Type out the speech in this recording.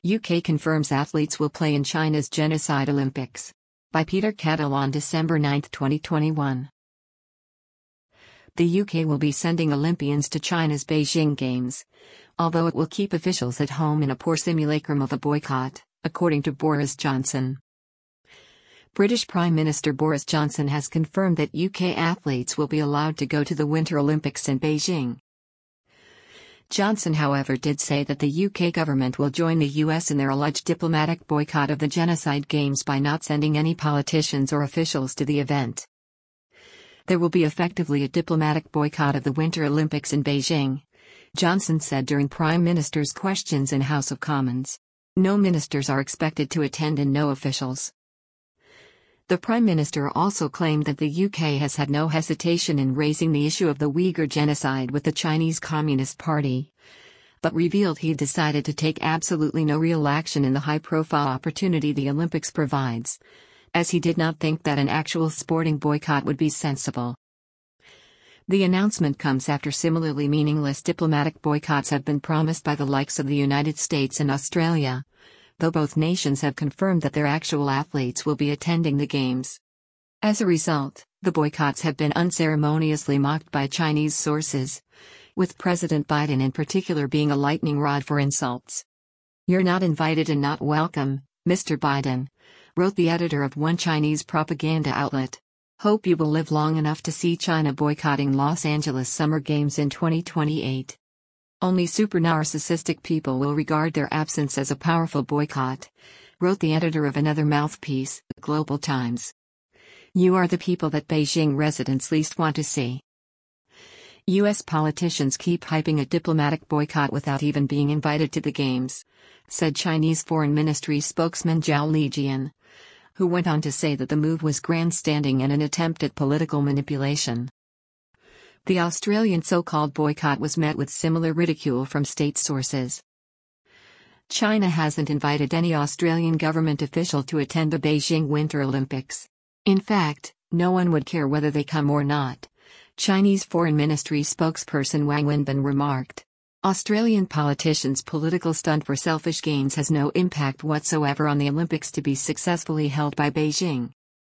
UK confirms athletes will play in China's Genocide Olympics. By Peter Kettle on December 9, 2021. The UK will be sending Olympians to China's Beijing Games, although it will keep officials at home in a poor simulacrum of a boycott, according to Boris Johnson. British Prime Minister Boris Johnson has confirmed that UK athletes will be allowed to go to the Winter Olympics in Beijing. Johnson, however, did say that the UK government will join the US in their alleged diplomatic boycott of the Genocide Games by not sending any politicians or officials to the event. There will be effectively a diplomatic boycott of the Winter Olympics in Beijing, Johnson said during Prime Minister's questions in House of Commons. No ministers are expected to attend and no officials. The Prime Minister also claimed that the UK has had no hesitation in raising the issue of the Uyghur genocide with the Chinese Communist Party, but revealed he decided to take absolutely no real action in the high-profile opportunity the Olympics provides, as he did not think that an actual sporting boycott would be sensible. The announcement comes after similarly meaningless diplomatic boycotts have been promised by the likes of the United States and Australia, though both nations have confirmed that their actual athletes will be attending the Games. As a result, the boycotts have been unceremoniously mocked by Chinese sources, with President Biden in particular being a lightning rod for insults. "You're not invited and not welcome, Mr. Biden," wrote the editor of one Chinese propaganda outlet. "Hope you will live long enough to see China boycotting Los Angeles Summer Games in 2028. Only super narcissistic people will regard their absence as a powerful boycott," wrote the editor of another mouthpiece, Global Times. "You are the people that Beijing residents least want to see." U.S. politicians keep hyping a diplomatic boycott without even being invited to the Games, said Chinese Foreign Ministry spokesman Zhao Lijian, who went on to say that the move was grandstanding and an attempt at political manipulation. The Australian so-called boycott was met with similar ridicule from state sources. China hasn't invited any Australian government official to attend the Beijing Winter Olympics. In fact, no one would care whether they come or not, Chinese Foreign Ministry spokesperson Wang Wenbin remarked. Australian politicians' political stunt for selfish gains has no impact whatsoever on the Olympics to be successfully held by Beijing.